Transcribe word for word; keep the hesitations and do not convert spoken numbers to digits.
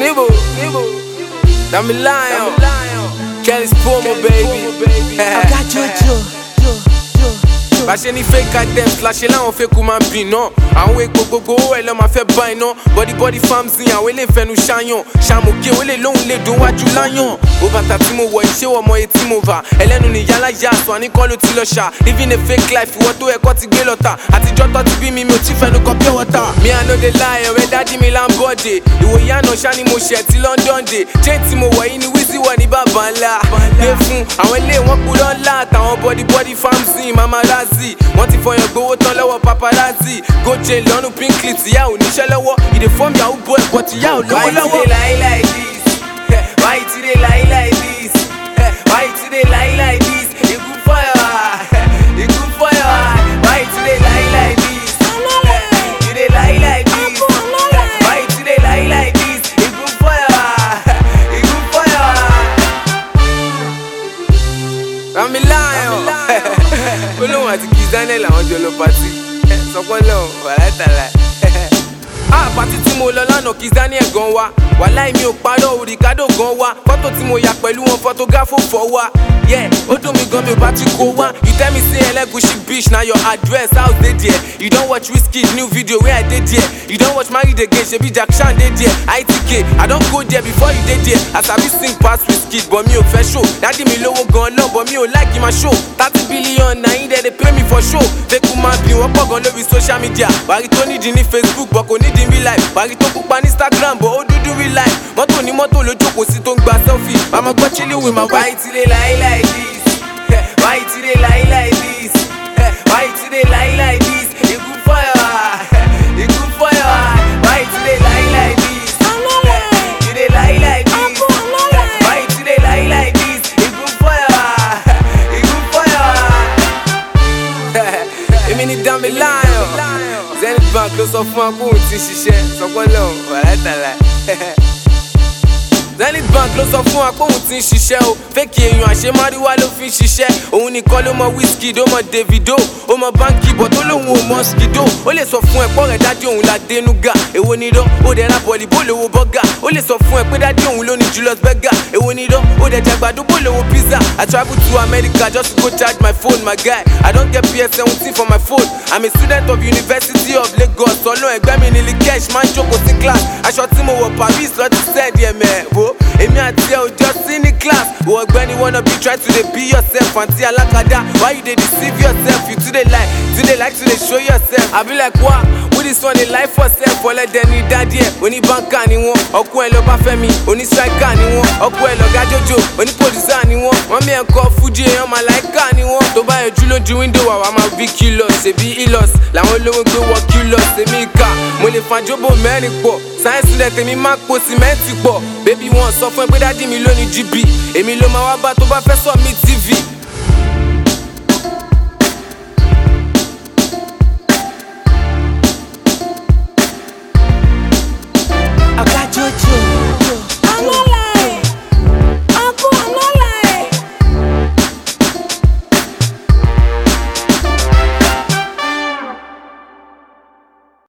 Nibo, Nibo, I'm a lion. Kelly's promo, baby. I got Jojo. Bàṣẹ ní fake items láṣẹ láwọn fake human being náà. Àwọn epo gbogbo owó ẹ̀ lọ́ máa fẹ́ bá iná. Body body farms ní àwọn ilé ìfẹ́nu ṣáyàn. Ṣàmùkè ó lè lóhùn lè dùn wájú láyàn. Ó bàtà tí mo wọ̀ ìṣe wọ̀ ọmọ etí mo bà. Ẹlẹ́nu ni yálà yá aṣọ àníkọ́ ló ti lọ ṣà. Living a fake life ìwọ tó ẹ̀kọ́ ti gbé lọ́tà. Àtijọ́ tó ti bí mi mi ò tí fẹ́nu kọ pure water. Mi I no dey lie ọ̀rẹ́ dádì mi Lambode. Ìwòye àná ṣá ni mo ṣẹ̀ ti London dé. Chain tí mo wọ̀ yìí ni Wizzy wọ̀ ní bàbá ńlá. Dé fún àwọn ilé wọn kúrọ́ ńlá àtàwọn body body farms ní mamarazzi. Wọ́n ti fọyàn gbowó tán lọ́wọ́ paparazzi. Goje lọ́nu pinkly tíyà ò níṣẹ́ lọ́wọ́. Ìdè fọ́ọ̀mù yahoo boy but tíyà ò lọ́wọ́ lọ́wọ́. Why you dey lie like this? Why you dey lie like this? Why you dey lie like this? E good for your eye. E good for your eye. Why you dey lie like this? You dey lie like this. Why you dey lie like this? E good for your eye. E good for your eye. I'm a lion. Olóhùn àti Kizane làwọn jọ lọ pàtí. Sọpọ́ lọ́hùn wàhálà tààlà. Ah, pàtí tí mo lọ lánàá Kizane ẹ̀ gan wa. Wàláì mi ò parọ́ o, Ricardo gan wa. Fọ́tò tí mo yà pẹ̀lú wọn photographer fọ́ wa. Yeah, ó dùn mí gan mi ò bá ti kó wá. You tell me say Elegushi beach na your address, house dey there. You don watch Wizkid new video wey I dey there. You don watch Married Again, shebi Jack Chan dey there. I T K, I don go there before you dey there. I sabi sing pass Wizkid, but mi ò fẹ́ show. Dádì mi lówó gan náà, but mi ò like ma show. thirty billion na yín dẹ̀ dey pay me for show. Fake woman bí wọ́n pọ̀ gan lórí social media. Wàrí tó nídìí ní Facebook, but kò nídìí real life. Wàrí tó pupa ní Instagram, but ó dúdú real life. Mọ́tò ní mọ́tò ló jókòó sí tó ń gba selfie. Màmá gbọ́ chilling with my wife. Why you dey lie like this? Why you dey lie like this? Why you dey lie like this? E good for your eye. E good for your eye. Why you dey lie like this? You dey lie like this. Why you dey lie like this? E good for your eye. E good for your eye. Èmi ni Dami Lion. Zenith Bank ló sọ fún wa pé òun ti ṣiṣẹ́. Sọpọ́ lọ́hùn wàhálà tààlà. Zenith Bank ló sọ fún wa pé òun ti ń ṣiṣẹ́ o. Fake èèyàn àṣemáríwá ló fi ń ṣiṣẹ́. Òun nìkan ló mọ Wizkid, ó mọ Davido, ó mọ Banky but ó lóun ò mọ Skido. Ó lè sọ fún ẹ pọ́ rẹ̀ dájú òun la dénúgà. Èwo ni dán? Ó dẹ̀ ra bọ̀lì bó lówó bọ́gà. Ó lè sọ fún ẹ pé dájú òun ló ní Julius Berger. Èwo ni dán? Ó dẹ̀ jàgbàdo bó lówó pizza. I travel to America just to go charge my phone, my guy. I don't get P S seventeen for my phone. I'm a student of University of Lagos. Ọlọ́run ẹgbẹ́ mi ní Likesh máa ń jókòó sí class. Aṣọ tí mo wọ̀ Paris lọ ti sẹ́ẹ̀dì ẹ̀mẹ̀ wo. Èmi àti ẹ ò jọ sí ní class. Wọ ọ̀gbẹ́ni wanna be try to dey be yourself. Àǹtí alákàdá, why you dey deceive yourself? You too dey lie, too dey like to dey show yourself. I be like wa, who this one dey lie for self? Ọlẹ́dẹ̀ ní dádì ẹ̀, oní bánkà ni wọ́n. Ọkú ẹ̀ lọ bá fẹ́ mi, oní striker ni wọ́n. Ọkú ẹ̀ lọ gájójó, oní producer ni wọ́n. Wọ́n mi ẹ̀ kọ́ Fuji èèyàn màláìkà ni wọ́n. Tó bá yọjú lójú window wa, wàá máa bí kilos. Ṣèbí ilos, làwọn olówó gbé wọ kilos. Èmi ìkà, mo lè fa jóbó mẹ́rin pọ̀. Sáyẹ́nsì lẹ̀ tèmi máa po sìmẹ́ǹtì pọ̀. Bébí wọn sọ fún ẹ pé dádì mi ló ní G B. Èmi ló máa wá bá tó bá fẹ́ sọ mí T V.